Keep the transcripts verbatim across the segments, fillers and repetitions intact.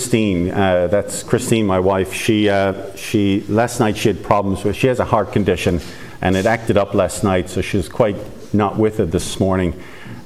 Christine. Uh, that's Christine, my wife. She, uh, she last night she had problems with. She has a heart condition, and it acted up last night, so she's quite not with it this morning.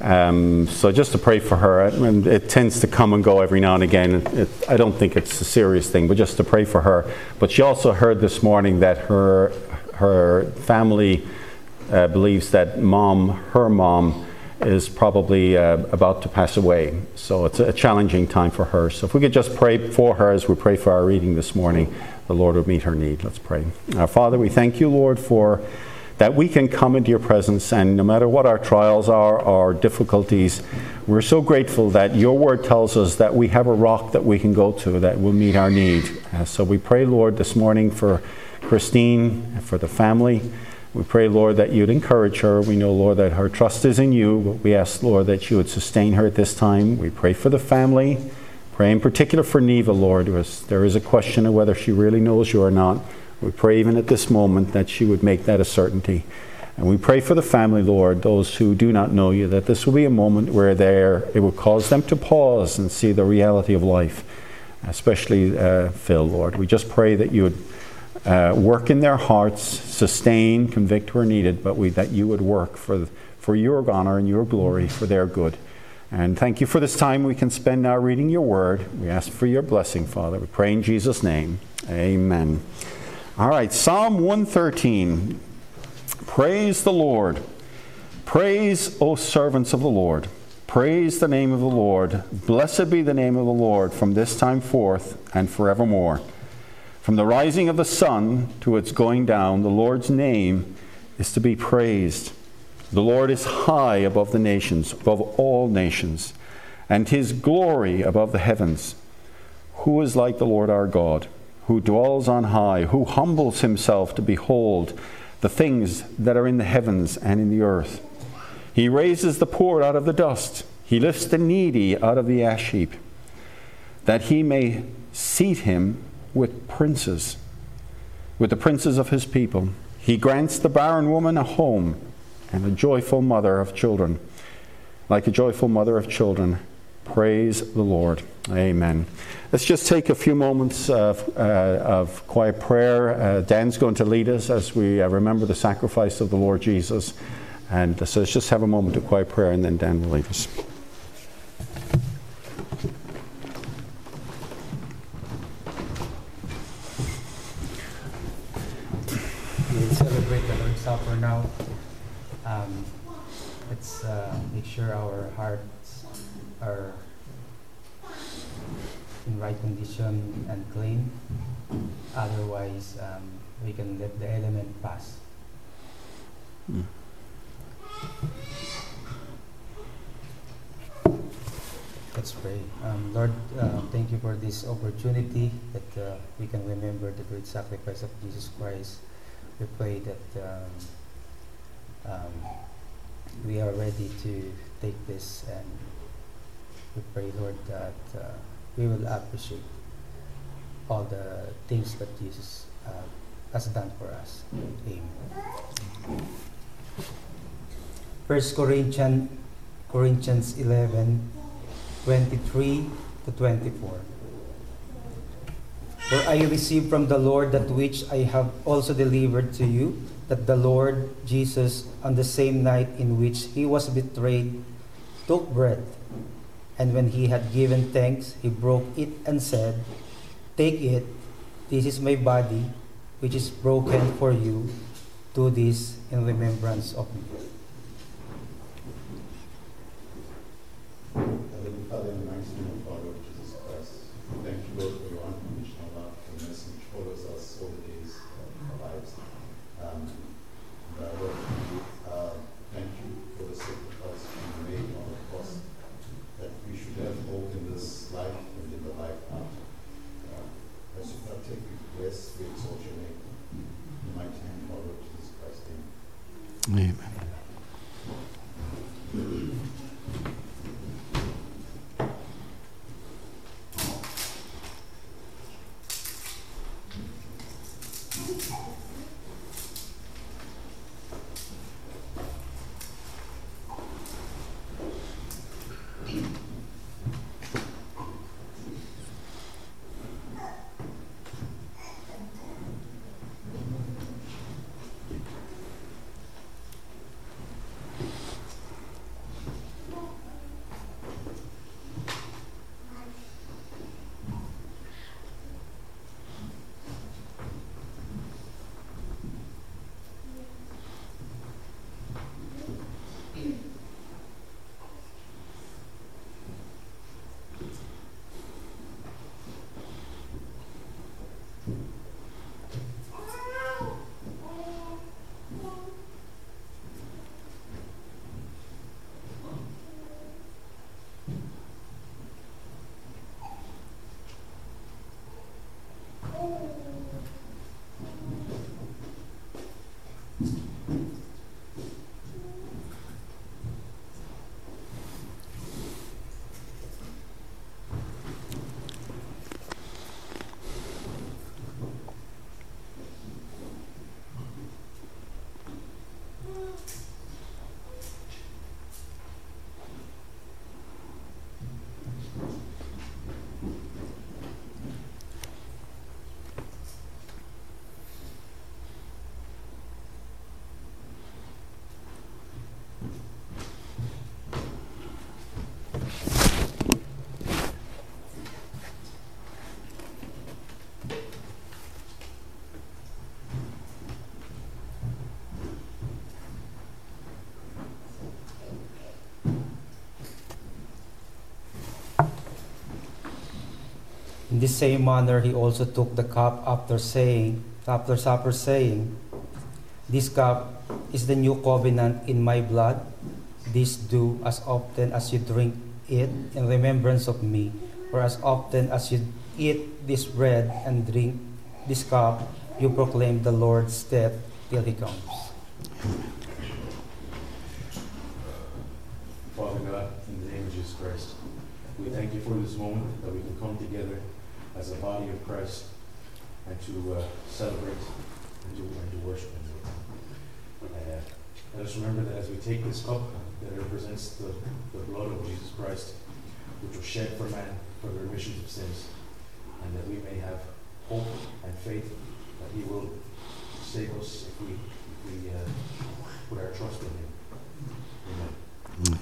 Um, so just to pray for her. And it tends to come and go every now and again. It, it, I don't think it's a serious thing, but just to pray for her. But she also heard this morning that her her family uh, believes that mom, her mom, is probably uh, about to pass away. So it's a challenging time for her. So if we could just pray for her as we pray for our reading this morning, the Lord would meet her need. Let's pray. Our Father, we thank you, Lord, for that we can come into your presence, and no matter what our trials are, our difficulties, we're so grateful that your word tells us that we have a rock that we can go to that will meet our need. Uh, so we pray, Lord, this morning for Christine, for the family. We pray, Lord, that you'd encourage her. We know, Lord, that her trust is in you, but we ask, Lord, that you would sustain her at this time. We pray for the family. Pray in particular for Neva, Lord. There is a question of whether she really knows you or not. We pray even at this moment that she would make that a certainty. And we pray for the family, Lord, those who do not know you, that this will be a moment where they're, it will cause them to pause and see the reality of life, especially uh, Phil, Lord. We just pray that you would uh, work in their hearts, sustain, convict where needed, but we, that you would work for, for your honor and your glory, for their good. And thank you for this time we can spend now reading your word. We ask for your blessing, Father. We pray in Jesus' name. Amen. All right, Psalm one thirteen. Praise the Lord. Praise, O servants of the Lord. Praise the name of the Lord. Blessed be the name of the Lord from this time forth and forevermore. From the rising of the sun to its going down, the Lord's name is to be praised. The Lord is high above the nations, above all nations, and his glory above the heavens. Who is like the Lord our God, who dwells on high, who humbles himself to behold the things that are in the heavens and in the earth? He raises the poor out of the dust. He lifts the needy out of the ash heap, that he may seat him with princes, with the princes of his people. He grants the barren woman a home and a joyful mother of children. Like a joyful mother of children, praise the Lord. Amen. Let's just take a few moments of, uh, of quiet prayer. Uh, Dan's going to lead us as we uh, remember the sacrifice of the Lord Jesus. And so let's just have a moment of quiet prayer, and then Dan will lead us. We celebrate the Lord's Supper now. Um, let's uh, make sure our hearts are in right condition and clean. Otherwise, um, we can let the element pass. Mm. Let's pray. Um, Lord, uh, thank you for this opportunity that uh, we can remember the great sacrifice of Jesus Christ. We pray that um, um, we are ready to take this, and we pray, Lord, that uh, we will appreciate all the things that Jesus uh, has done for us. Amen. First Corinthians, Corinthians eleven, twenty-three to twenty-four. For I received from the Lord that which I have also delivered to you, that the Lord Jesus, on the same night in which he was betrayed, took bread. And when he had given thanks, he broke it and said, "Take it, this is my body, which is broken for you. Do this in remembrance of me." Heavenly Father, in the mighty name of our Lord Jesus Christ, thank you, Lord, for your unconditional love and mercy which follows us all the days of our lives. Um, and uh, Lord, we, uh, thank you for the sacrifice you made on the cross, that we should have hope in this life and in the life after. Uh, as you partake, we bless, we exalt your name. In the mighty name of our Lord Jesus Christ. Amen. Amen. In this same manner, he also took the cup after saying, after supper, saying, "This cup is the new covenant in my blood. This do as often as you drink it in remembrance of me. For as often as you eat this bread and drink this cup, you proclaim the Lord's death till he comes." Father God, in the name of Jesus Christ, we thank you for this moment that we can come together as a body of Christ and to uh, celebrate and to, and to worship Him. Uh, let us remember that as we take this cup that represents the, the blood of Jesus Christ, which was shed for man for the remission of sins, and that we may have hope and faith that He will save us if we, if we uh, put our trust in Him. Amen.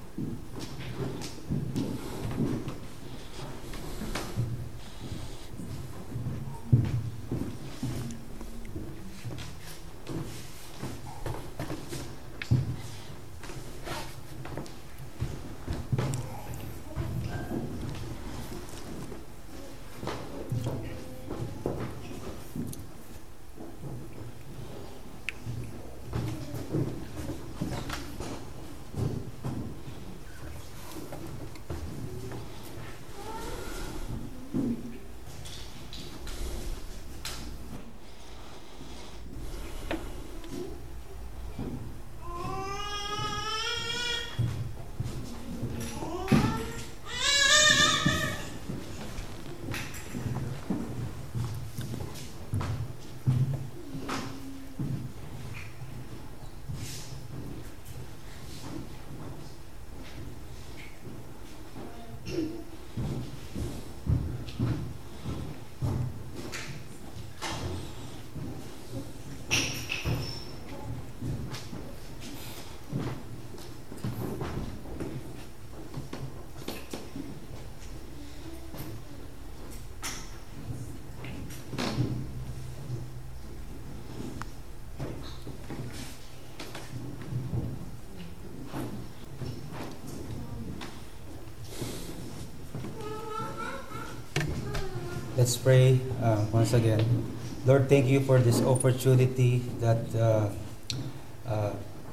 Let's pray uh, once again. Lord, thank you for this opportunity that uh, uh,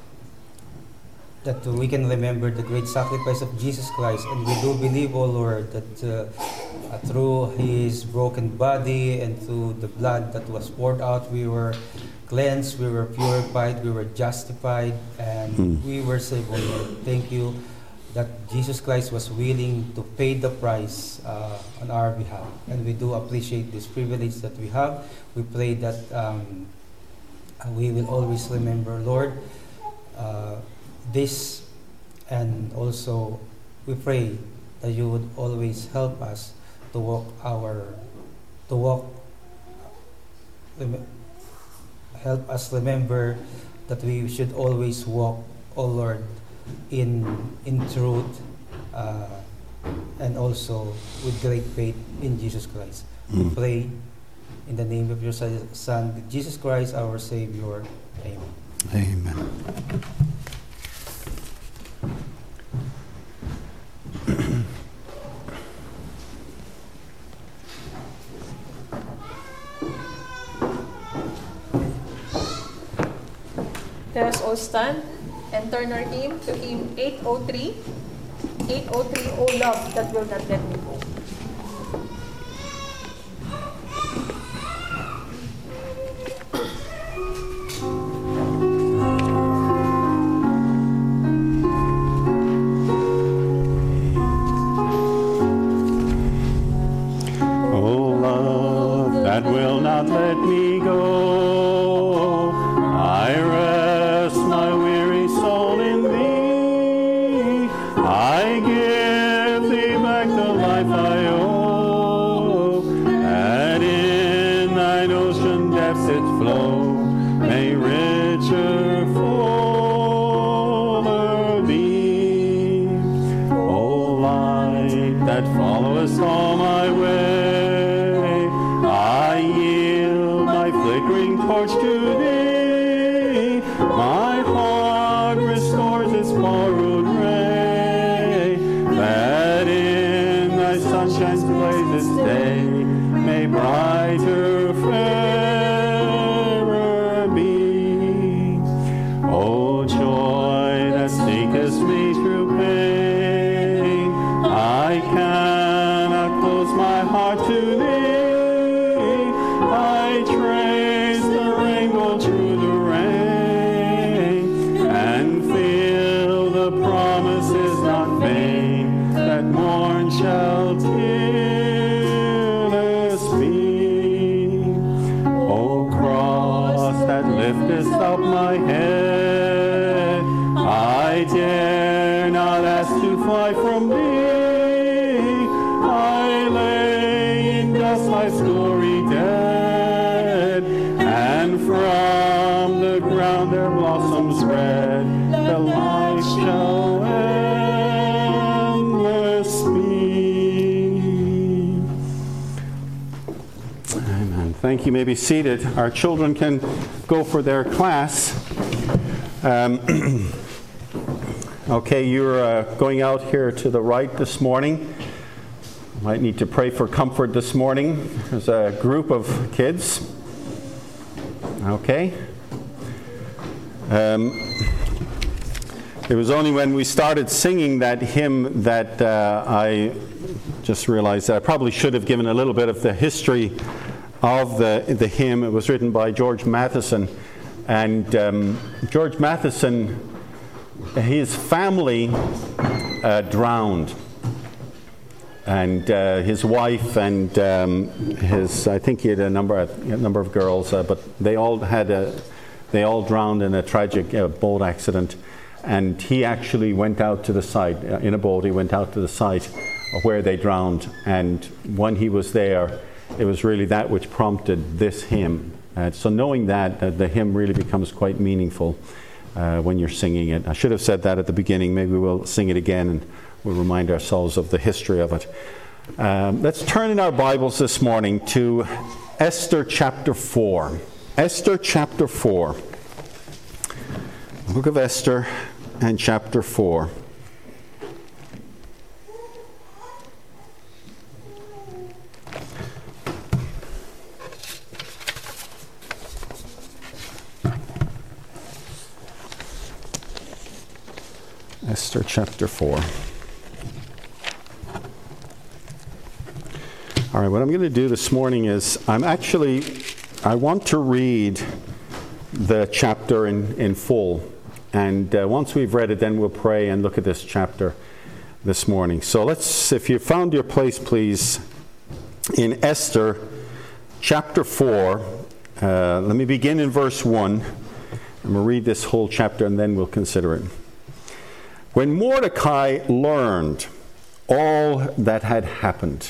that we can remember the great sacrifice of Jesus Christ, and we do believe, oh Lord, that uh, uh, through His broken body and through the blood that was poured out, we were cleansed, we were purified, we were justified, and Mm. we were saved, oh Lord. Thank you that Jesus Christ was willing to pay the price uh, on our behalf. And we do appreciate this privilege that we have. We pray that um, we will always remember, Lord, uh, this, and also we pray that you would always help us to walk our, to walk, rem- help us remember that we should always walk, oh Lord, in in truth, uh, and also with great faith in Jesus Christ. We Mm. pray in the name of your Son, Son, Jesus Christ, our Savior. Amen. Amen. Let us all stand and turn our hymn to hymn eight oh three. eight oh three, O love that will not let me go. Oh, love that will not let me go, I rest my weary soul in thee. I give thee back the life I owe, and in thine ocean depths its flow may richer, fuller be. O light that followest all my way, I yield my flickering torch to thee. day brighter, fairer be. O joy that seekest me through pain, I cannot close my heart to thee. I trace the rainbow through the rain, and feel the promise is not vain, that morn shall tearless be. O cross that liftest up my head, I dare not ask to fly from thee. I lay in dust my story dead, and from the ground their blossoms red, the light shall endless be. Amen. Thank you. You may be seated. Our children can go for their class. Um, okay, you're uh, going out here to the right this morning. Might need to pray for comfort this morning. There's a group of kids. Okay. Um, it was only when we started singing that hymn that uh, I just realized that I probably should have given a little bit of the history of the, the hymn. It was written by George Matheson. And um, George Matheson, his family uh, drowned. And uh, his wife and um, his, I think he had a number, a number of girls, uh, but they all had a, they all drowned in a tragic uh, boat accident. And he actually went out to the site, uh, in a boat, he went out to the site where they drowned. And when he was there, it was really that which prompted this hymn. Uh, so knowing that, uh, the hymn really becomes quite meaningful uh, when you're singing it. I should have said that at the beginning. Maybe we'll sing it again and we'll remind ourselves of the history of it. Um, let's turn in our Bibles this morning to Esther chapter four. Esther chapter four. The book of Esther and chapter four. Esther chapter four. All right, what I'm going to do this morning is I'm actually, I want to read the chapter in, in full. And uh, once we've read it, then we'll pray and look at this chapter this morning. So let's, if you found your place, please, in Esther chapter four. Uh, let me begin in verse one. And we'll read this whole chapter and then we'll consider it. When Mordecai learned all that had happened,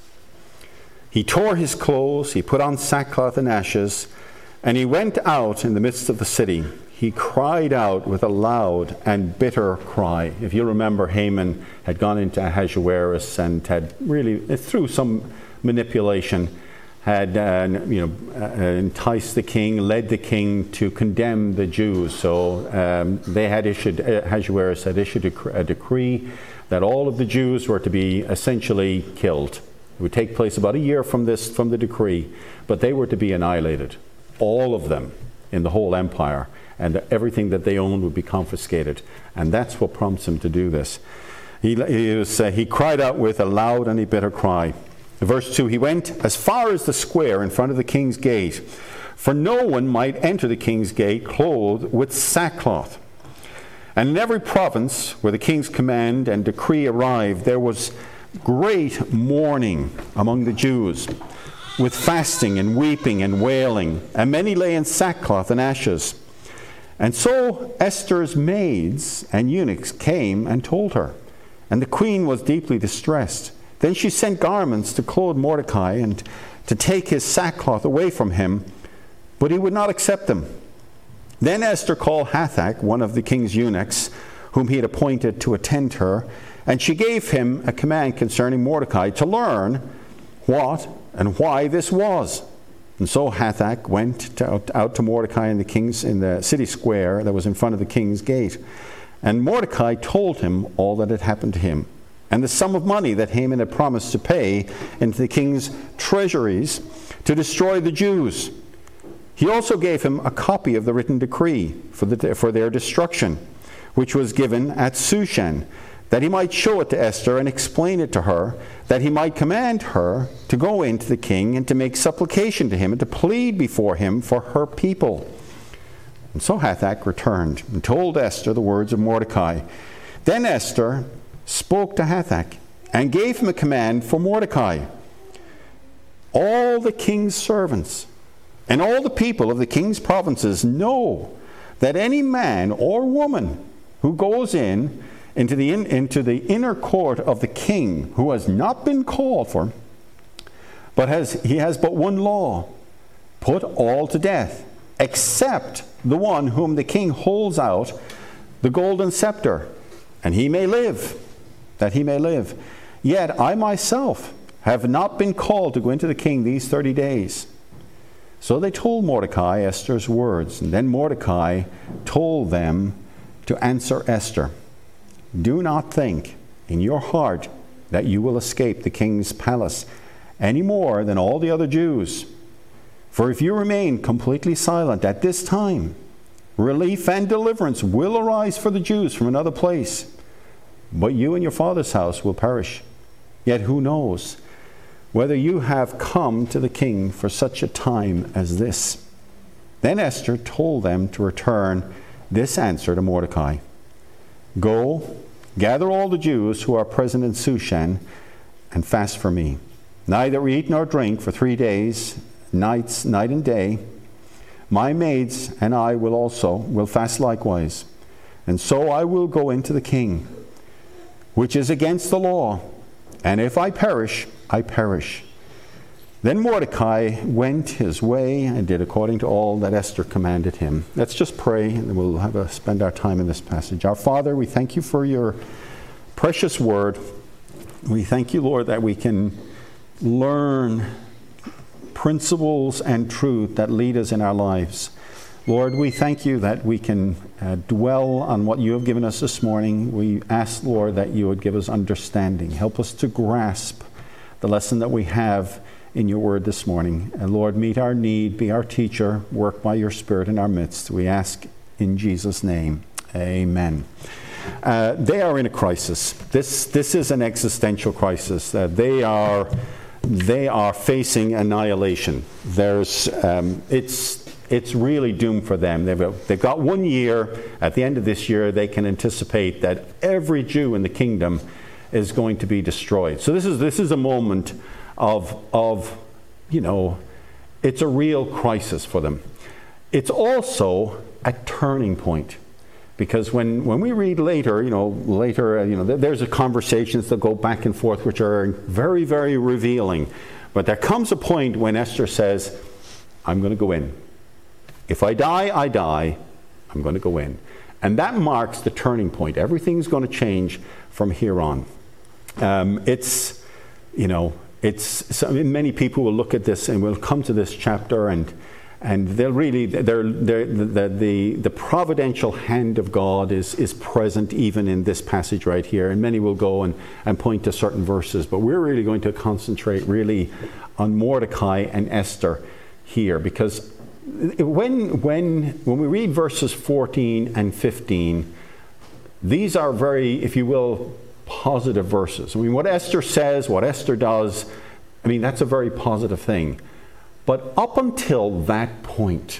he tore his clothes, he put on sackcloth and ashes, and he went out in the midst of the city. He cried out with a loud and bitter cry. If you remember, Haman had gone into Ahasuerus and had really, through some manipulation, had uh, you know uh, enticed the king, led the king to condemn the Jews. So um, they had issued, Ahasuerus had issued a, a decree that all of the Jews were to be essentially killed. It would take place about a year from this, from the decree, but they were to be annihilated, all of them in the whole empire, and everything that they owned would be confiscated. And that's what prompts him to do this. He, he, was, uh, he cried out with a loud and a bitter cry. Verse two, he went as far as the square in front of the king's gate, for no one might enter the king's gate clothed with sackcloth. And in every province where the king's command and decree arrived, there was great mourning among the Jews, with fasting and weeping and wailing, and many lay in sackcloth and ashes. And so Esther's maids and eunuchs came and told her, and the queen was deeply distressed. Then she sent garments to clothe Mordecai and to take his sackcloth away from him, but he would not accept them. Then Esther called Hathach, one of the king's eunuchs, whom he had appointed to attend her, and she gave him a command concerning Mordecai to learn what and why this was. And so Hathach went to, out, out to Mordecai in the king's in the city square that was in front of the king's gate. And Mordecai told him all that had happened to him. and the sum of money that Haman had promised to pay into the king's treasuries to destroy the Jews. He also gave him a copy of the written decree for, the, for their destruction, which was given at Shushan, that he might show it to Esther and explain it to her, that he might command her to go in to the king and to make supplication to him and to plead before him for her people. And so Hathach returned and told Esther the words of Mordecai. Then Esther spoke to Hathach and gave him a command for Mordecai. All the king's servants and all the people of the king's provinces know that any man or woman who goes in into the, in, into the inner court of the king, who has not been called for, but has he has but one law, put all to death, except the one whom the king holds out the golden scepter, and he may live, that he may live. Yet I myself have not been called to go into the king these thirty days. So they told Mordecai Esther's words, and then Mordecai told them to answer Esther. Do not think in your heart that you will escape the king's palace any more than all the other Jews. For if you remain completely silent at this time, relief and deliverance will arise for the Jews from another place. But you and your father's house will perish. Yet who knows whether you have come to the king for such a time as this? Then Esther told them to return this answer to Mordecai. Go, gather all the Jews who are present in Shushan, and fast for me. Neither eat nor drink for three days, nights, night and day. My maids and I will also will fast likewise. And so I will go into the king, which is against the law. And if I perish, I perish. Then Mordecai went his way and did according to all that Esther commanded him. Let's just pray, and then we'll have a, spend our time in this passage. Our Father, we thank you for your precious word. We thank you, Lord, that we can learn principles and truth that lead us in our lives. Lord, we thank you that we can uh, dwell on what you have given us this morning. We ask, Lord, that you would give us understanding. Help us to grasp the lesson that we have in your word this morning. And Lord, meet our need, be our teacher, work by your Spirit in our midst. We ask in Jesus' name. Amen. Uh, they are in a crisis. This this is an existential crisis. Uh, they are they are facing annihilation. There's um, it's it's really doomed for them. They've they've got one year. At the end of this year, they can anticipate that every Jew in the kingdom is going to be destroyed. So this is this is a moment of of you know, it's a real crisis for them. It's also a turning point. Because when, when we read later, you know, later, uh, you know, there's a conversations that go back and forth, which are very, very revealing. But there comes a point when Esther says, I'm going to go in. If I die, I die. I'm going to go in. And that marks the turning point. Everything's going to change from here on. Um, it's, you know, it's, so, I mean, many people will look at this and will come to this chapter and And they'll really, they're, they're, the, the, the providential hand of God is, is present even in this passage right here. And many will go and, and point to certain verses. But we're really going to concentrate really on Mordecai and Esther here. Because when, when, when we read verses fourteen and fifteen, these are very, if you will, positive verses. I mean, what Esther says, what Esther does, I mean, that's a very positive thing. But up until that point,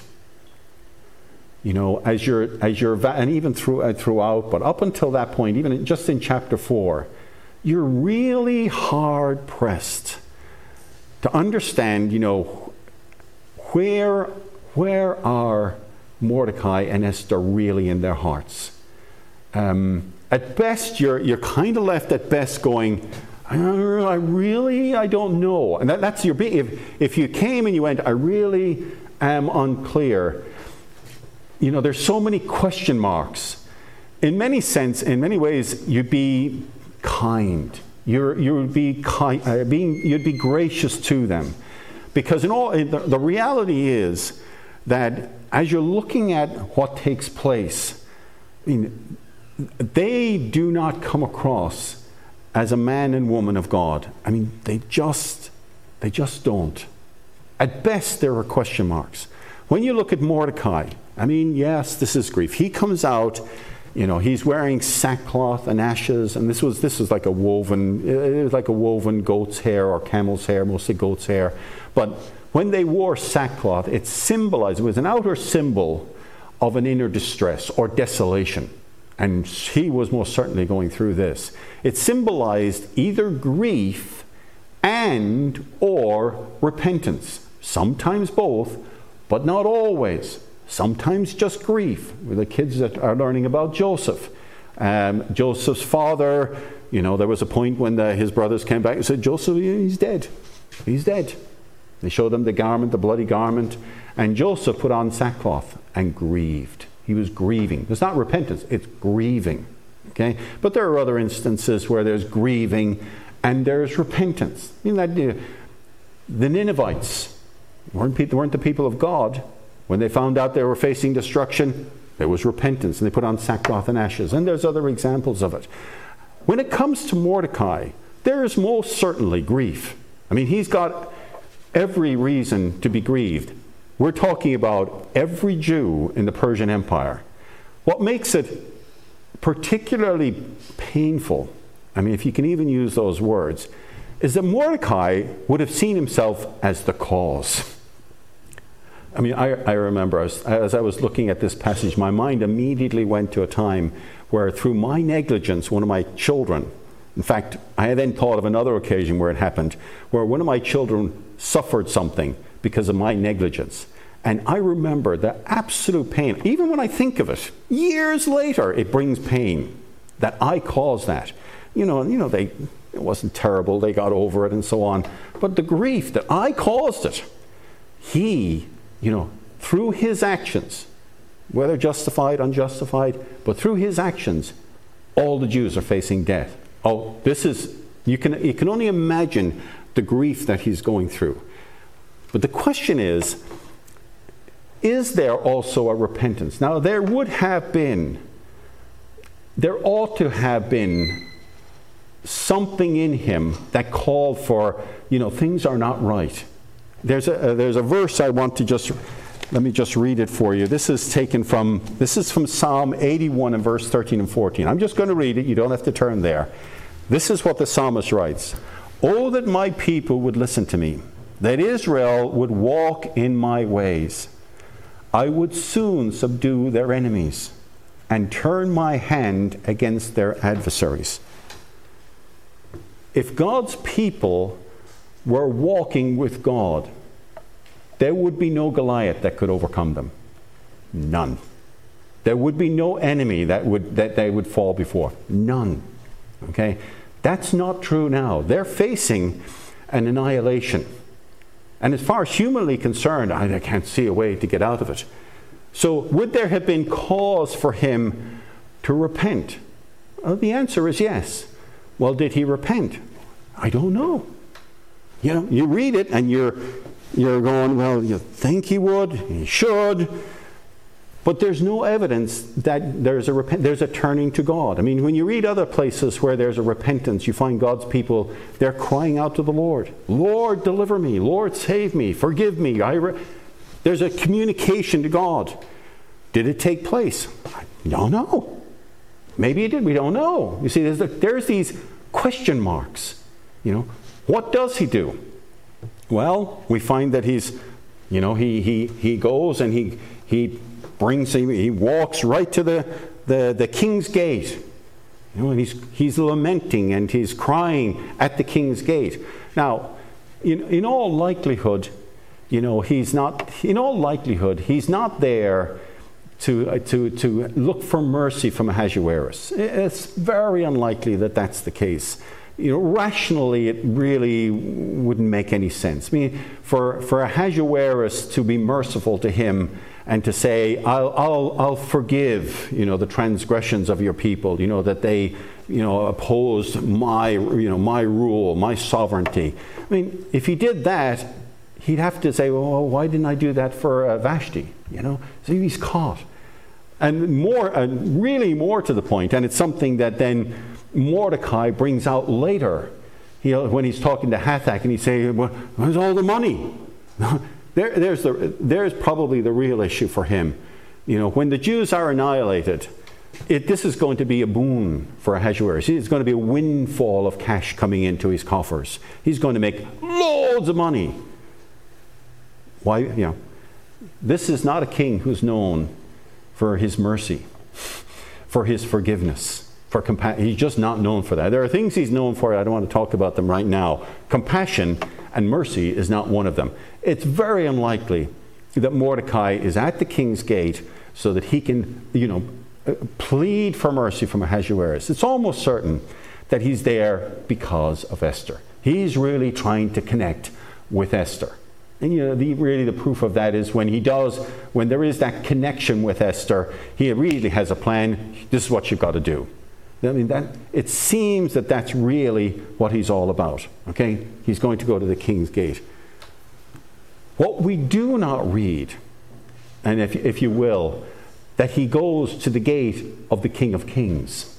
you know, as you're, as you're, and even through, uh, throughout, but up until that point, even just in chapter four, you're really hard pressed to understand, you know, where, where are Mordecai and Esther really in their hearts? Um, at best, you're, you're kind of left at best going, I really, I don't know. And that, that's your big, if, if you came and you went, I really am unclear. You know, there's so many question marks. In many sense, in many ways, you'd be kind. You're, you would be kind, uh, being, you'd be gracious to them. Because in all, the, the reality is that as you're looking at what takes place, I mean, they do not come across as a man and woman of God. I mean, they just, they just don't. At best, there are question marks. When you look at Mordecai, I mean, yes, this is grief. He comes out, you know, he's wearing sackcloth and ashes, and this was this was like a woven, it was like a woven goat's hair or camel's hair, mostly goat's hair. But when they wore sackcloth, it symbolized, it was an outer symbol of an inner distress or desolation. And he was most certainly going through this. It symbolized either grief and or repentance. Sometimes both, but not always. Sometimes just grief. The kids that are learning about Joseph. Um, Joseph's father, you know, there was a point when the, his brothers came back and said, Joseph, he's dead. He's dead. They showed them the garment, the bloody garment. And Joseph put on sackcloth and grieved. He was grieving. It's not repentance, it's grieving. Okay? But there are other instances where there's grieving and there's repentance. You know, that, uh, the Ninevites weren't, pe- weren't the people of God. When they found out they were facing destruction, there was repentance, and they put on sackcloth and ashes. And there's other examples of it. When it comes to Mordecai, there is most certainly grief. I mean, he's got every reason to be grieved. We're talking about every Jew in the Persian Empire. What makes it particularly painful, I mean, if you can even use those words, is that Mordecai would have seen himself as the cause. I mean, I, I remember as, as I was looking at this passage, my mind immediately went to a time where through my negligence, one of my children, in fact, I then thought of another occasion where it happened, where one of my children suffered something because of my negligence. And I remember the absolute pain. Even when I think of it, years later, it brings pain that I caused that. You know, you know, they it wasn't terrible, they got over it and so on. But the grief that I caused it, he, you know, through his actions, whether justified, unjustified, but through his actions, all the Jews are facing death. Oh, this is, you can, you can only imagine the grief that he's going through. But the question is, is there also a repentance? Now, there would have been, there ought to have been something in him that called for, you know, things are not right. There's a, uh, there's a verse I want to just, let me just read it for you. This is taken from, this is from Psalm eighty-one and verse thirteen and fourteen. I'm just going to read it. You don't have to turn there. This is what the psalmist writes. Oh, that my people would listen to me, that Israel would walk in my ways. I would soon subdue their enemies and turn my hand against their adversaries. If God's people were walking with God, there would be no Goliath that could overcome them. None. There would be no enemy that would that they would fall before. None. Okay? That's not true now. They're facing an annihilation. And as far as humanly concerned, I, I can't see a way to get out of it. So would there have been cause for him to repent? Well, the answer is yes. Well, did he repent? I don't know. You know, you read it and you're you're going, well, you think he would, he should, but there's no evidence that there's a repent, there's a turning to God. I mean, when you read other places where there's a repentance, you find God's people, they're crying out to the Lord. Lord, deliver me. Lord, save me. Forgive me. I re-. There's a communication to God. Did it take place? I don't know. Maybe it did. We don't know. You see, there's, a, there's these question marks. You know, what does he do? Well, we find that he's, you know, he he he goes and he he brings he, he walks right to the, the the king's gate. You know, and he's he's lamenting and he's crying at the king's gate. Now, in in all likelihood, you know, he's not. In all likelihood, he's not there to uh, to to look for mercy from Ahasuerus. It's very unlikely that that's the case. You know, rationally, it really wouldn't make any sense. I mean, for, for Ahasuerus to be merciful to him and to say, I'll, I'll, I'll forgive, you know, the transgressions of your people, you know, that they, you know, opposed my, you know, my rule, my sovereignty. I mean, if he did that, he'd have to say, well, why didn't I do that for uh, Vashti? You know, so he's caught. And more, uh, really more to the point, and it's something that then Mordecai brings out later, he'll, when he's talking to Hathach, and he's saying, well, where's all the money? there, there's, the, there's probably the real issue for him. You know, when the Jews are annihilated, it, this is going to be a boon for Ahasuerus. It's going to be a windfall of cash coming into his coffers. He's going to make loads of money. Why, you know, this is not a king who's known for his mercy, for his forgiveness, for compassion. He's just not known for that. There are things he's known for. I don't want to talk about them right now. Compassion and mercy is not one of them. It's very unlikely that Mordecai is at the king's gate so that he can, you know, plead for mercy from Ahasuerus. It's almost certain that he's there because of Esther. He's really trying to connect with Esther. And you know, the, really the proof of that is when he does, when there is that connection with Esther, he really has a plan. This is what you've got to do. I mean, that, it seems that that's really what he's all about. Okay? He's going to go to the king's gate. What we do not read, and if, if you will, that he goes to the gate of the King of Kings.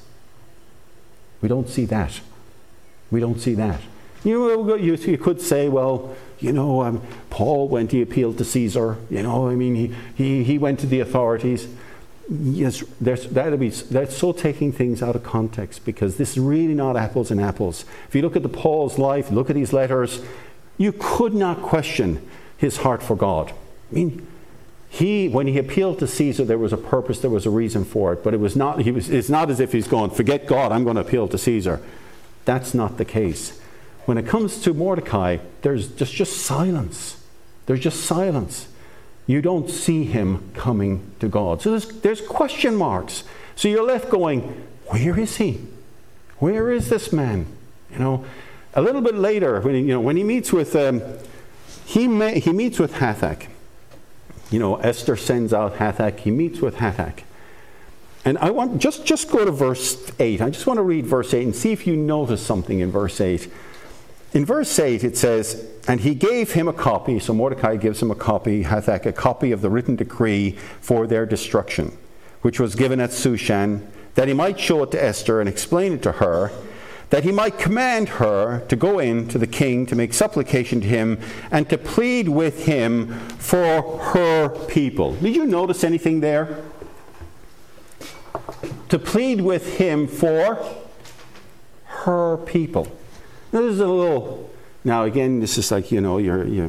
We don't see that. We don't see that. You know, you, you could say, well, you know, um, Paul went, he appealed to Caesar. You know, I mean, he, he, he went to the authorities. Yes, there's, that'll be, that's so taking things out of context, because this is really not apples and apples. If you look at the Paul's life, look at his letters, you could not question his heart for God. I mean, he, when he appealed to Caesar, there was a purpose, there was a reason for it, but it was not, he was, it's not as if he's going, forget God, I'm going to appeal to Caesar. That's not the case. When it comes to Mordecai, there's just, just silence. There's just silence. You don't see him coming to God. So there's, there's question marks. So you're left going, where is he? Where is this man? You know, a little bit later, when he, you know, when he meets with, um, he, may, he meets with Hathach. You know, Esther sends out Hathach. He meets with Hathach. And I want, just, just go to verse eight. I just want to read verse eight and see if you notice something in verse eight. In verse eight it says, and he gave him a copy, so Mordecai gives him a copy, Hathach, a copy of the written decree for their destruction, which was given at Shushan, that he might show it to Esther and explain it to her, that he might command her to go in to the king to make supplication to him and to plead with him for her people. Did you notice anything there? To plead with him for her people. Now, there's a little, now again, this is like, you know, you're, you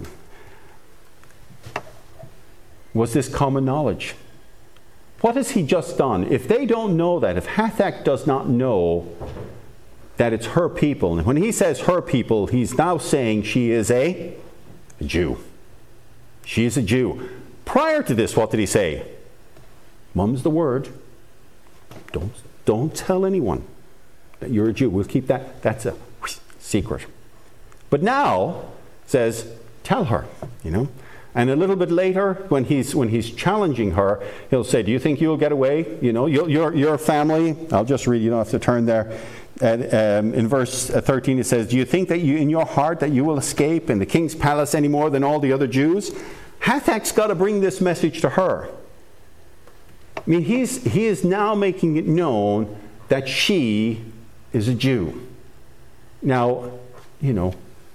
was this common knowledge? What has he just done? If they don't know that, if Hathach does not know that it's her people, and when he says her people, he's now saying she is a, a Jew. She is a Jew. Prior to this, what did he say? Mum's the word. Don't, don't tell anyone that you're a Jew. We'll keep that. That's a secret. But now says, tell her, you know. And a little bit later, when he's when he's challenging her, he'll say, do you think you'll get away? You know, you'll, your your family. I'll just read. You don't have to turn there. And, um, in verse thirteen, it says, do you think that you, in your heart, that you will escape in the king's palace any more than all the other Jews? Hathach's got to bring this message to her. I mean, he's he is now making it known that she is a Jew. Now, you know,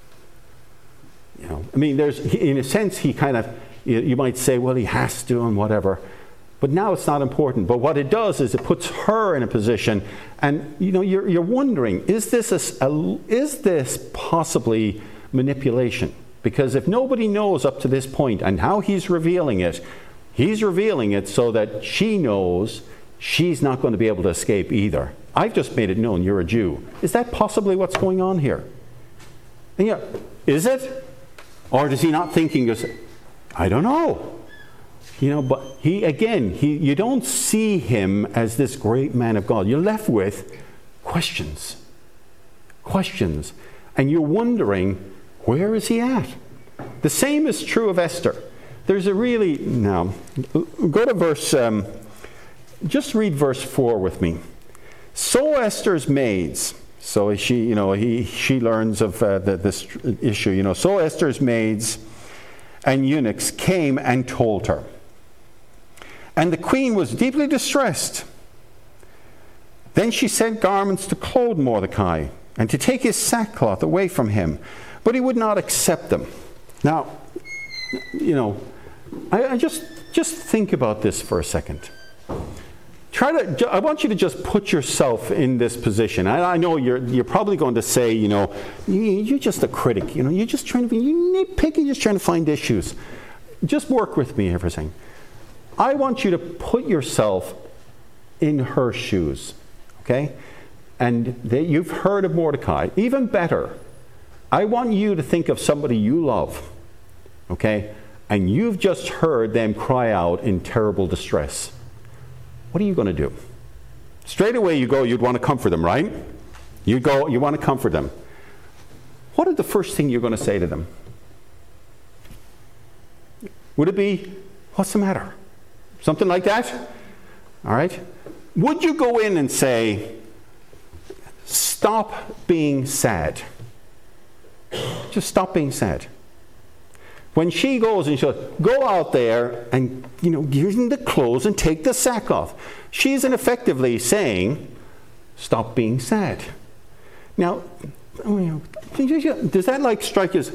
you know, I mean, there's, in a sense, he kind of, you, you might say, well, he has to and whatever. But now it's not important. But what it does is it puts her in a position, and, you know, you're, you're wondering, is this, a, a, is this possibly manipulation? Because if nobody knows up to this point, and how he's revealing it, he's revealing it so that she knows she's not going to be able to escape either. I've just made it known you're a Jew. Is that possibly what's going on here? And yeah, is it? Or is he not thinking, I don't know. You know, but he, again, he, you don't see him as this great man of God. You're left with questions. Questions. And you're wondering, where is he at? The same is true of Esther. There's a really, now, go to verse, um, just read verse four with me. So Esther's maids, so she, you know, he, she learns of uh, the, this issue, you know. So Esther's maids and eunuchs came and told her. And the queen was deeply distressed. Then she sent garments to clothe Mordecai and to take his sackcloth away from him, but he would not accept them. Now, you know, I, I just just think about this for a second. Try to. I want you to just put yourself in this position. I, I know you're you're probably going to say, you know, you, you're just a critic. You know, you're just trying to be you nitpicky, just trying to find issues. Just work with me here for a second. I want you to put yourself in her shoes, okay? And they, you've heard of Mordecai. Even better, I want you to think of somebody you love, okay? And you've just heard them cry out in terrible distress. What are you going to do? Straight away you go, you'd want to comfort them, right? You go, you want to comfort them. What is the first thing you're going to say to them? Would it be, what's the matter? Something like that? All right? Would you go in and say, stop being sad? Just stop being sad. When she goes and she goes, go out there and, you know, give them the clothes and take the sack off. She's effectively saying, stop being sad. Now, does that like strike you as,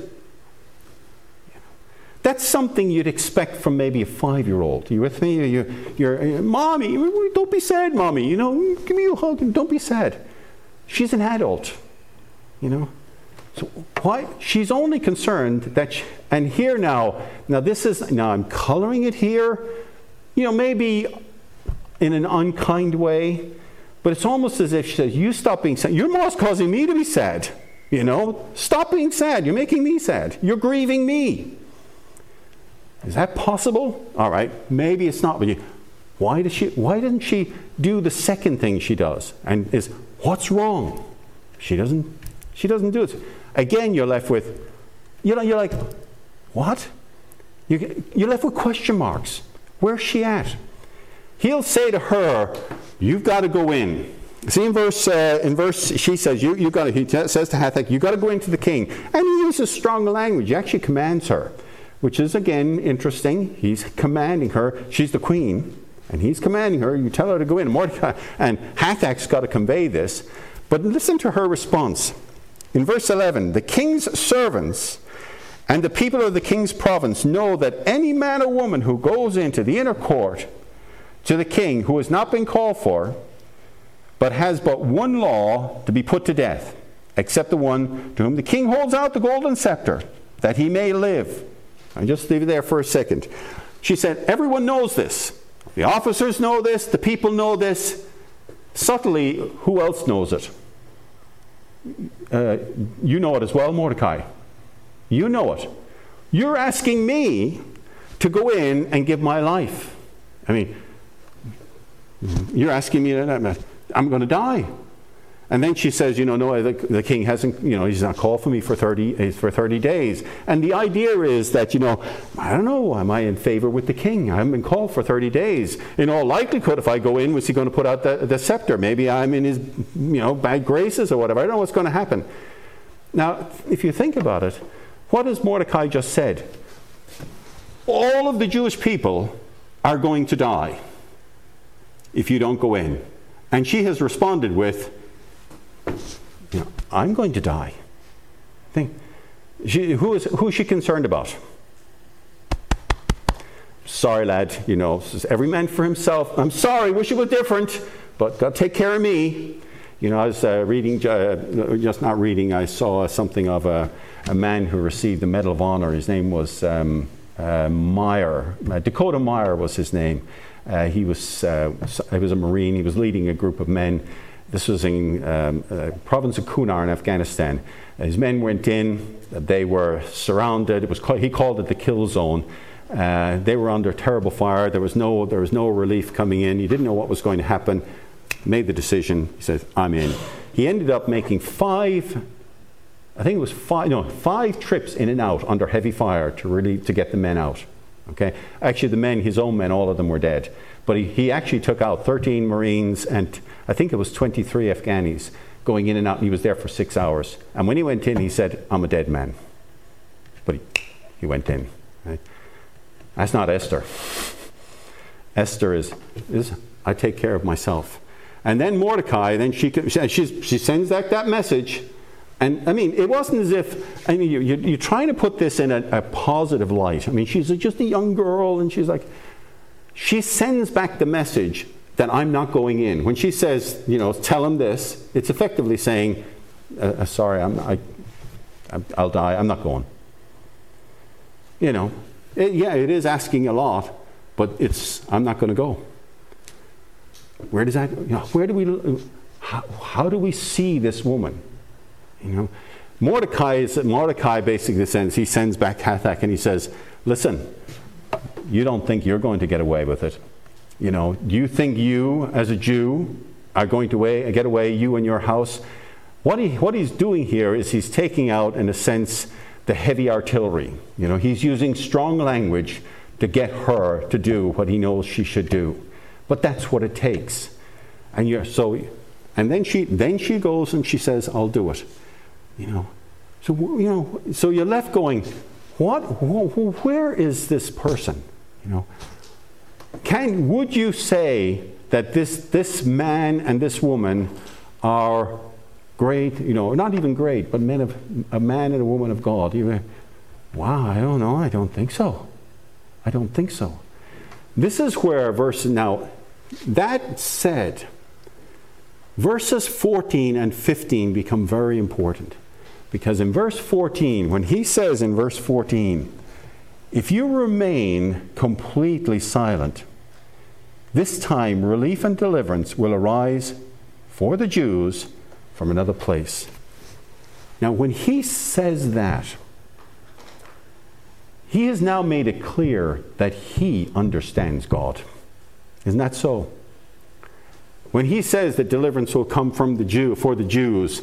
that's something you'd expect from maybe a five-year-old. Are you with me? You're, you're, you're, Mommy, don't be sad, Mommy. You know, give me a hug and don't be sad. She's an adult, you know. So why? She's only concerned that, she, and here now, now this is, now I'm coloring it here, you know, maybe in an unkind way, but it's almost as if she says, you stop being sad. Your mom's causing me to be sad, you know. Stop being sad. You're making me sad. You're grieving me. Is that possible? All right, maybe it's not. But you, why does she? Why doesn't she do the second thing she does? And is what's wrong? She doesn't. She doesn't do it. Again, you're left with, you know, you're like, what? You, you're left with question marks. Where's she at? He'll say to her, "You've got to go in." See in verse, uh, in verse, she says, "You, you got to." He t- says to Hathach, "You got to go into the king," and he uses strong language. He actually commands her. Which is, again, interesting. He's commanding her. She's the queen, and he's commanding her. You tell her to go in. Mordecai and Hathach's got to convey this. But listen to her response. In verse eleven, the king's servants and the people of the king's province know that any man or woman who goes into the inner court to the king who has not been called for, but has but one law to be put to death, except the one to whom the king holds out the golden scepter, that he may live. I just leave it there for a second. She said, everyone knows this. The officers know this. The people know this. Subtly, who else knows it? Uh, you know it as well, Mordecai. You know it. You're asking me to go in and give my life. I mean, you're asking me that I'm going to die. And then she says, you know, no, the, the king hasn't, you know, he's not called for me for thirty for thirty days. And the idea is that, you know, I don't know, am I in favor with the king? I haven't been called for thirty days. In all likelihood, if I go in, was he going to put out the, the scepter? Maybe I'm in his, you know, bad graces or whatever. I don't know what's going to happen. Now, if you think about it, what has Mordecai just said? All of the Jewish people are going to die if you don't go in. And she has responded with, you know, I'm going to die. Think, she, who is who is she concerned about? Sorry, lad. You know, every man for himself. I'm sorry. Wish it was different, but God take care of me. You know, I was uh, reading, uh, just not reading. I saw something of a, a man who received the Medal of Honor. His name was um, uh, Meyer. Uh, Dakota Meyer was his name. Uh, he was uh, he was a Marine. He was leading a group of men. This was in um, uh, province of Kunar in Afghanistan. His men went in. They were surrounded. It was called, he called it the kill zone. Uh, they were under terrible fire. There was no there was no relief coming in. He didn't know what was going to happen. Made the decision. He said, "I'm in." He ended up making five. I think it was five. No, five trips in and out under heavy fire to really to get the men out. Okay. Actually, the men, his own men, all of them were dead. But he, he actually took out thirteen Marines and I think it was twenty-three Afghanis going in and out. And he was there for six hours. And when he went in, he said, "I'm a dead man." But he, he went in. Right? That's not Esther. Esther is, is, I take care of myself. And then Mordecai, then she she, she sends back that message. And I mean, it wasn't as if, I mean, you, you, you're trying to put this in a, a positive light. I mean, she's just a young girl, and she's like, she sends back the message that I'm not going in. When she says, you know, tell him this, it's effectively saying, uh, uh, sorry, I'm, I, I'll die, I'm not going. You know, it, yeah, it is asking a lot, but it's, I'm not going to go. Where does that, you know, where do we, how, how do we see this woman? You know, Mordecai is Mordecai basically sends he sends back Hathach and he says, "Listen, you don't think you're going to get away with it? You know, do you think you as a Jew are going to way, get away? You and your house? What he what he's doing here is he's taking out, in a sense, the heavy artillery. You know, he's using strong language to get her to do what he knows she should do. But that's what it takes. And you're so, and then she then she goes and she says, "I'll do it." You know, so you know, so you're left going, what? Wh- where is this person? You know, can would you say that this this man and this woman are great? You know, not even great, but men of a man and a woman of God. You, wow, I don't know. I don't think so. I don't think so. This is where verse now. That said, verses fourteen and fifteen become very important. Because in verse fourteen, when he says in verse fourteen, if you remain completely silent, this time relief and deliverance will arise for the Jews from another place. Now, when he says that, he has now made it clear that he understands God. Isn't that so? When he says that deliverance will come from the Jew for the Jews,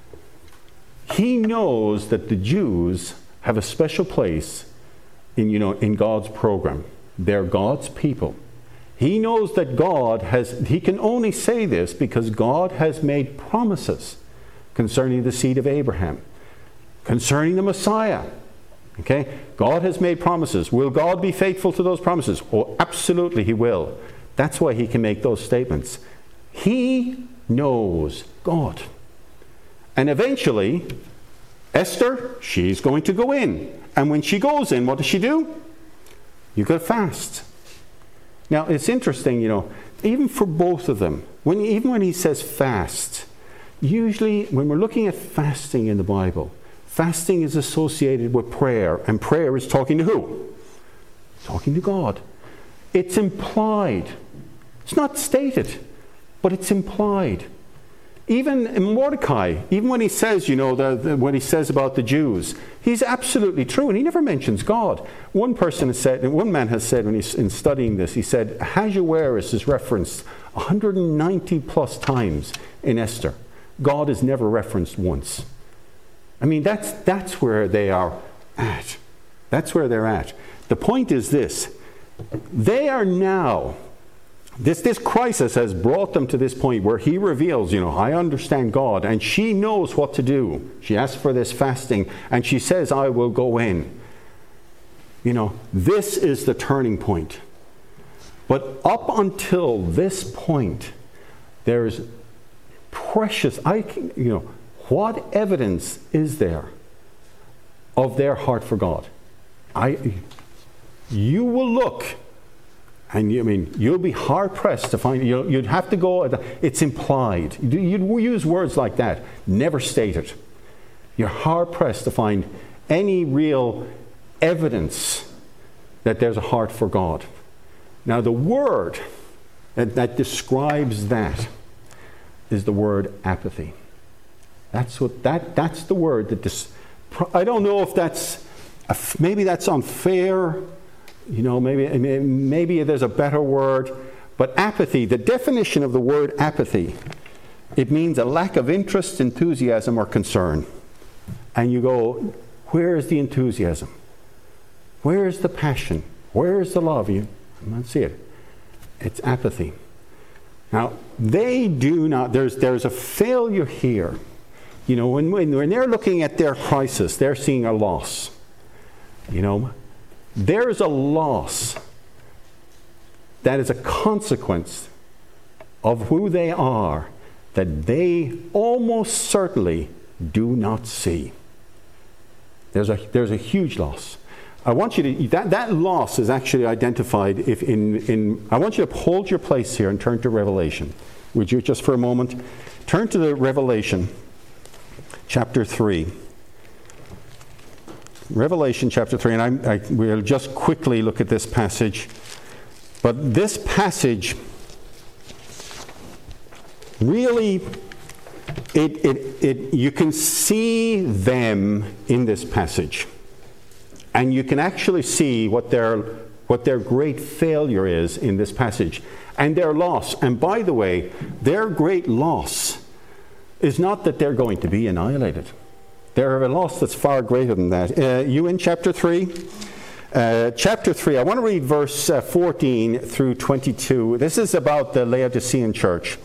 he knows that the Jews have a special place in, you know, in God's program. They're God's people. He knows that God has, he can only say this because God has made promises concerning the seed of Abraham, concerning the Messiah. Okay? God has made promises. Will God be faithful to those promises? Oh, absolutely he will. That's why he can make those statements. He knows God. And eventually, Esther, she's going to go in. And when she goes in, what does she do? You got to fast. Now, it's interesting, you know, even for both of them, when even when he says fast, usually when we're looking at fasting in the Bible, fasting is associated with prayer, and prayer is talking to who? Talking to God. It's implied. It's not stated, but it's implied. Even in Mordecai, even when he says, you know, the, the, what he says about the Jews, he's absolutely true, and he never mentions God. One person has said, and one man has said when he's in studying this, he said, Ahasuerus is referenced one hundred ninety plus times in Esther. God is never referenced once. I mean, that's that's where they are at. That's where they're at. The point is this: they are now. This, this crisis has brought them to this point where he reveals, you know, I understand God, and she knows what to do. She asks for this fasting, and she says, I will go in. You know, this is the turning point. But up until this point, there's precious, I can, you know, what evidence is there of their heart for God? I, you will look. And you, I mean, you'll be hard pressed to find. You'll, you'd have to go. It's implied. You'd use words like that. Never stated. You're hard pressed to find any real evidence that there's a heart for God. Now, the word that, that describes that is the word apathy. That's what that. That's the word that. Dis, I don't know if that's maybe that's unfair. You know, maybe maybe there's a better word, but apathy, the definition of the word apathy, it means a lack of interest, enthusiasm, or concern. And you go, where is the enthusiasm? Where is the passion? Where is the love? You don't see it. It's apathy. Now, they do not, there's there's a failure here. You know, when, when, when they're looking at their crisis, they're seeing a loss. You know, there is a loss that is a consequence of who they are that they almost certainly do not see. There's a, there's a huge loss. I want you to, that, that loss is actually identified if in, in, I want you to hold your place here and turn to Revelation. Would you just for a moment? Turn to the Revelation chapter three. Revelation chapter three, and I, I, we'll just quickly look at this passage. But this passage really, it, it, it, you can see them in this passage. And you can actually see what their, what their great failure is in this passage. And their loss. And by the way, their great loss is not that they're going to be annihilated. They're a loss that's far greater than that. Uh, you in chapter three? Uh, chapter three, I want to read verse uh, fourteen through twenty-two. This is about the Laodicean church.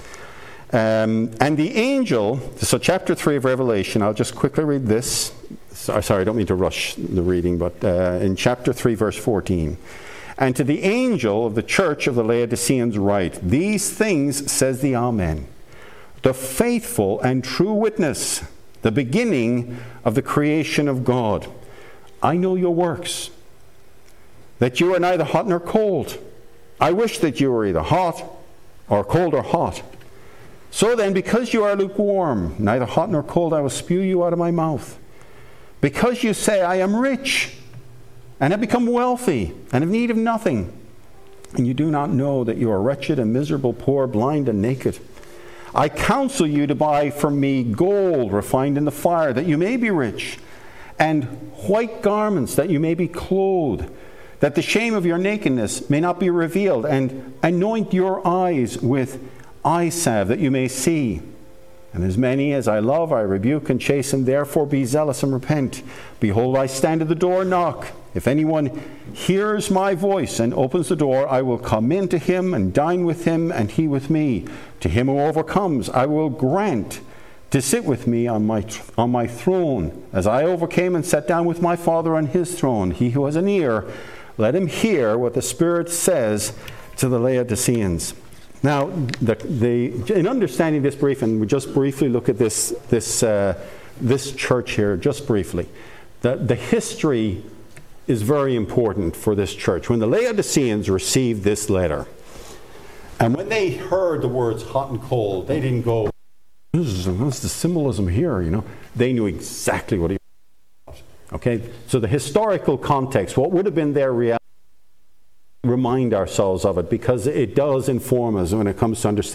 Um, and the angel, so chapter three of Revelation, I'll just quickly read this. So, sorry, I don't mean to rush the reading, but uh, in chapter three, verse fourteen. And to the angel of the church of the Laodiceans write, these things says the Amen, the faithful and true witness, the beginning of the creation of God. I know your works, that you are neither hot nor cold. I wish that you were either hot or cold or hot. So then, because you are lukewarm, neither hot nor cold, I will spew you out of my mouth. Because you say, I am rich, and have become wealthy, and have need of nothing, and you do not know that you are wretched and miserable, poor, blind, and naked. I counsel you to buy from me gold refined in the fire, that you may be rich, and white garments, that you may be clothed, that the shame of your nakedness may not be revealed, and anoint your eyes with eye salve, that you may see. And as many as I love, I rebuke and chasten. Therefore be zealous and repent. Behold, I stand at the door and knock. If anyone hears my voice and opens the door, I will come in to him and dine with him, and he with me. To him who overcomes, I will grant to sit with me on my on my throne, as I overcame and sat down with my Father on his throne. He who has an ear, let him hear what the Spirit says to the Laodiceans. Now, the, the, in understanding this brief, and we just briefly look at this this uh, this church here, just briefly, the, the history is very important for this church. When the Laodiceans received this letter, and when they heard the words hot and cold, they didn't go, what's the symbolism here, you know? They knew exactly what he was. Okay? So the historical context, what would have been their reality, remind ourselves of it, because it does inform us when it comes to understanding.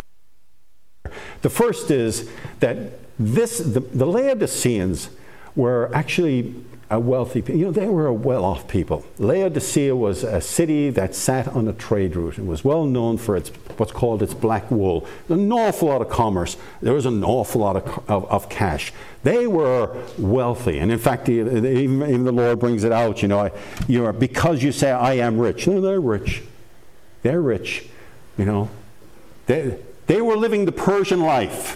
The first is that this the, the Laodiceans were actually a wealthy people. You know, they were a well-off people. Laodicea was a city that sat on a trade route. It was well known for its what's called its black wool. An awful lot of commerce. There was an awful lot of, of, of cash. They were wealthy, and in fact, the, the, even, even the Lord brings it out. You know, I, you are because you say I am rich. No, they're rich. They're rich. You know, they they were living the Persian life.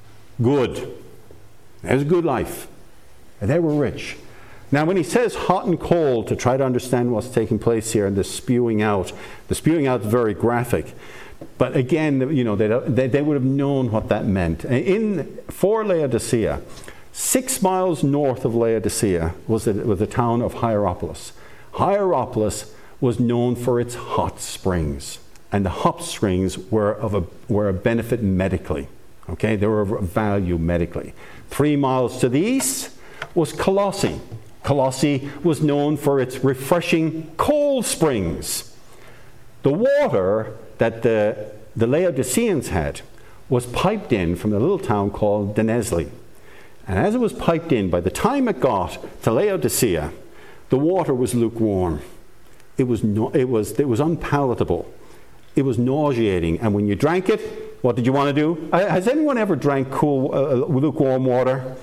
Good. It was a good life, and they were rich. Now, when he says hot and cold, to try to understand what's taking place here, and the spewing out, the spewing out is very graphic. But again, you know, they, they, they would have known what that meant. In for Laodicea, six miles north of Laodicea was the, was the town of Hierapolis. Hierapolis was known for its hot springs, and the hot springs were of a were a benefit medically. Okay, they were of value medically. Three miles to the east was Colossae. Colossae was known for its refreshing cold springs. The water that the, the Laodiceans had was piped in from the little town called Denizli. And as it was piped in, by the time it got to Laodicea, the water was lukewarm. It was, no, it was, it was unpalatable. It was nauseating. And when you drank it, what did you want to do? Has anyone ever drank cool, uh, lukewarm water?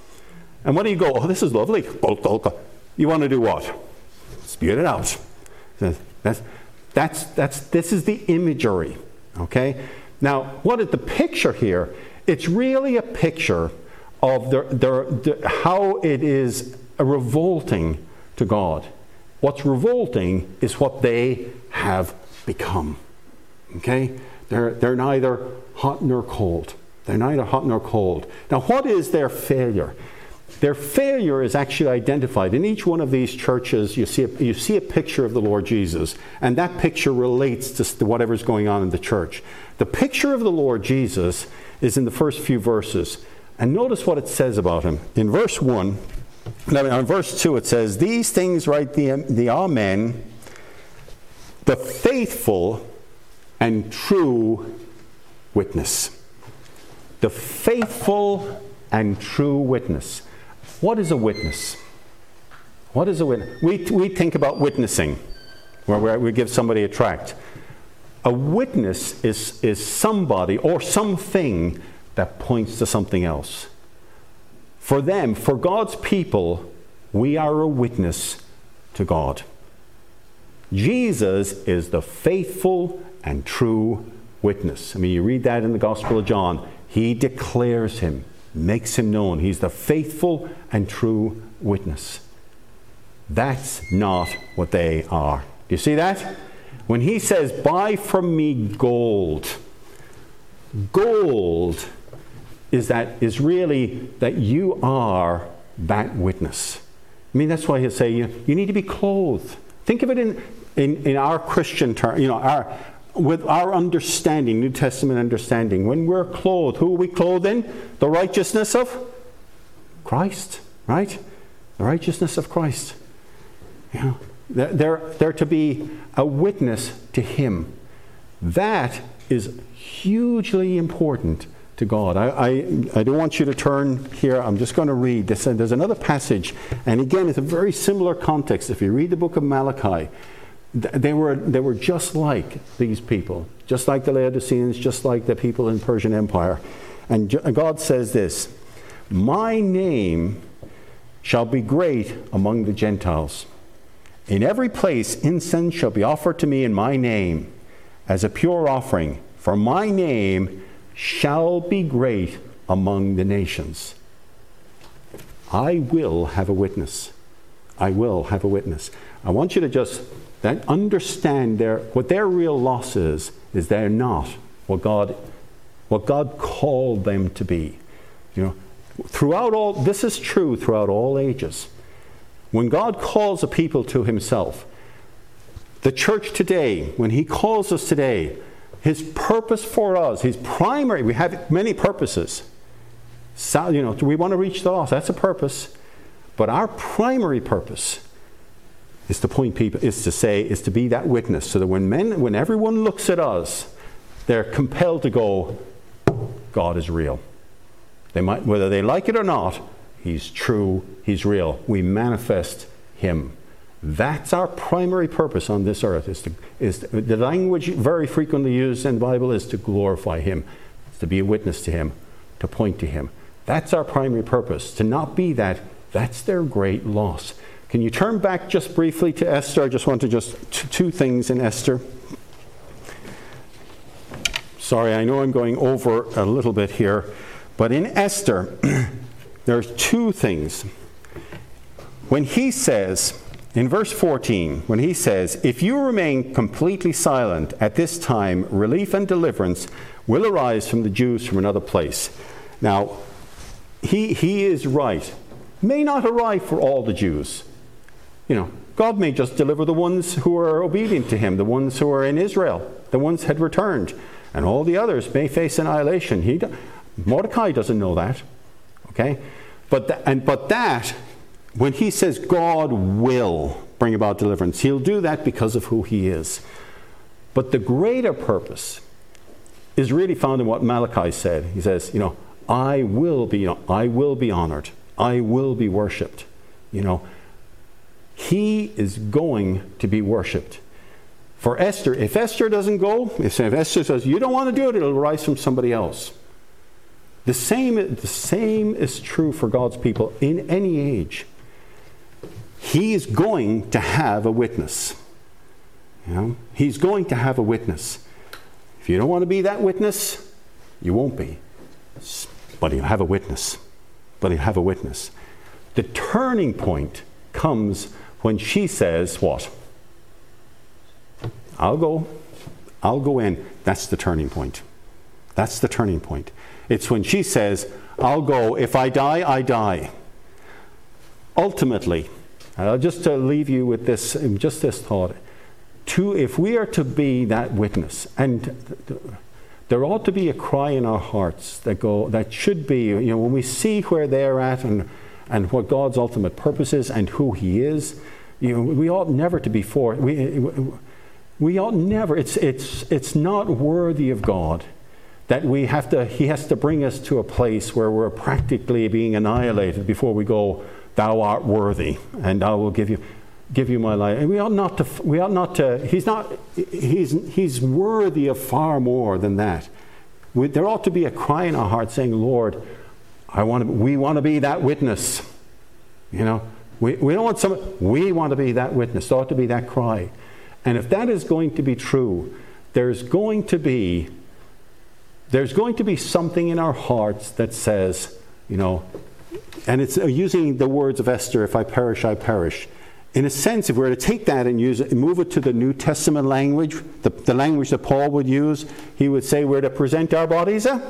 And when do you go, oh, this is lovely. You want to do what? Spit it out. That's, that's, that's, this is the imagery. Okay? Now, what is the picture here? It's really a picture of the, the, the, how it is revolting to God. What's revolting is what they have become. Okay? They're, they're neither hot nor cold. They're neither hot nor cold. Now, what is their failure? Their failure is actually identified. In each one of these churches, you see a, you see a picture of the Lord Jesus, and that picture relates to whatever's going on in the church. The picture of the Lord Jesus is in the first few verses. And notice what it says about him. In verse one, no, in verse two, it says, "These things write the, the Amen, the faithful and true witness." The faithful and true witness. What is a witness? What is a witness? We, we think about witnessing, where we give somebody a tract. A witness is, is somebody or something that points to something else. For them, for God's people, we are a witness to God. Jesus is the faithful and true witness. I mean, you read that in the Gospel of John. He declares him, makes him known. He's the faithful and true witness. That's not what they are. Do you see that? When he says, "Buy from me gold," gold is that is really that you are that witness. I mean, that's why he'll say you, you need to be clothed. Think of it in, in, in our Christian term, you know, our with our understanding, New Testament understanding. When we're clothed, who are we clothed in? The righteousness of Christ, right? The righteousness of Christ. You know, they're, they're to be a witness to him. That is hugely important to God. I, I, I don't want you to turn here. I'm just going to read this. There's another passage, and again, it's a very similar context. If you read the book of Malachi, they were, they were just like these people, just like the Laodiceans, just like the people in the Persian Empire. And God says this, "My name shall be great among the Gentiles. In every place incense shall be offered to me in my name as a pure offering. For my name shall be great among the nations." I will have a witness. I will have a witness. I want you to just that understand their what their real loss is, is they're not what God what God called them to be. You know, throughout all this is true throughout all ages. When God calls a people to himself, the church today, when he calls us today, his purpose for us, his primary, we have many purposes. So, you know, we want to reach the lost, that's a purpose. But our primary purpose is to point people, is to say, is to be that witness, so that when men, when everyone looks at us, they're compelled to go, God is real. They might, whether they like it or not, he's true, he's real. We manifest him. That's our primary purpose on this earth. Is to, is to, the language very frequently used in the Bible is to glorify him, it's to be a witness to him, to point to him. That's our primary purpose. To not be that, that's their great loss. Can you turn back just briefly to Esther? I just want to just t- two things in Esther. Sorry, I know I'm going over a little bit here, but in Esther, there's two things. When he says, in verse fourteen, when he says, "If you remain completely silent at this time, relief and deliverance will arise from the Jews from another place." Now, he, he is right. May not arrive for all the Jews. You know, God may just deliver the ones who are obedient to him, the ones who are in Israel, the ones had returned, and all the others may face annihilation. He, Mordecai doesn't know that, okay? But th- and but that, when he says God will bring about deliverance, he'll do that because of who he is. But the greater purpose is really found in what Malachi said. He says, you know, I will be, I will be honored. I will be worshipped. You know, he is going to be worshipped. For Esther, if Esther doesn't go, if Esther says, you don't want to do it, it'll rise from somebody else. The same, the same is true for God's people in any age. He is going to have a witness. You know, he's going to have a witness. If you don't want to be that witness, you won't be. But he'll have a witness. But he'll have a witness. The turning point comes when she says, what? I'll go. I'll go in. That's the turning point. That's the turning point. It's when she says, I'll go. If I die, I die. Ultimately, uh, just to leave you with this, just this thought, to, if we are to be that witness, and th- th- there ought to be a cry in our hearts that go, that should be, you know, when we see where they're at and, and what God's ultimate purpose is and who He is, you know, we ought never to be for, we, we ought never, it's, it's, it's not worthy of God that we have to, He has to bring us to a place where we're practically being annihilated before we go, thou art worthy, and I will give you, give you my life. And we ought not to, we ought not to, he's not, he's, he's worthy of far more than that. We, there ought to be a cry in our heart saying, Lord, I want to, we want to be that witness. You know, we, we don't want some, we want to be that witness. There ought to be that cry. And if that is going to be true, there's going to be, there's going to be something in our hearts that says, you know, and it's using the words of Esther, if I perish, I perish. In a sense, if we were to take that and use it, and move it to the New Testament language, the, the language that Paul would use, he would say we're to present our bodies a,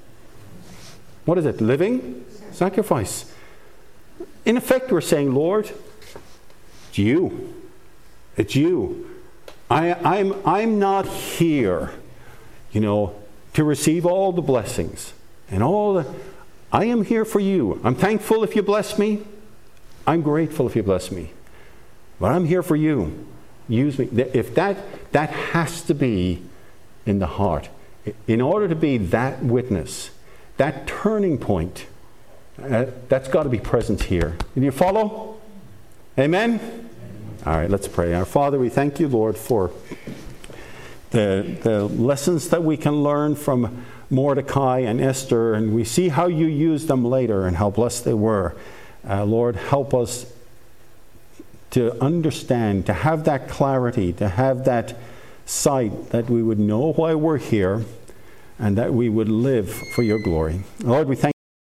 what is it, living sacrifice. In effect, we're saying, Lord, it's you. It's you. I, I'm, I'm not here, you know, to receive all the blessings and all the... I am here for you. I'm thankful if you bless me. I'm grateful if you bless me. But I'm here for you. Use me. If that, that has to be in the heart. In order to be that witness, that turning point, uh, that's got to be present here. Do you follow? Amen? Amen? All right, let's pray. Our Father, we thank you, Lord, for the, the lessons that we can learn from Mordecai and Esther, and we see how you used them later and how blessed they were. Uh, Lord, help us to understand, to have that clarity, to have that sight, that we would know why we're here and that we would live for your glory. Lord, we thank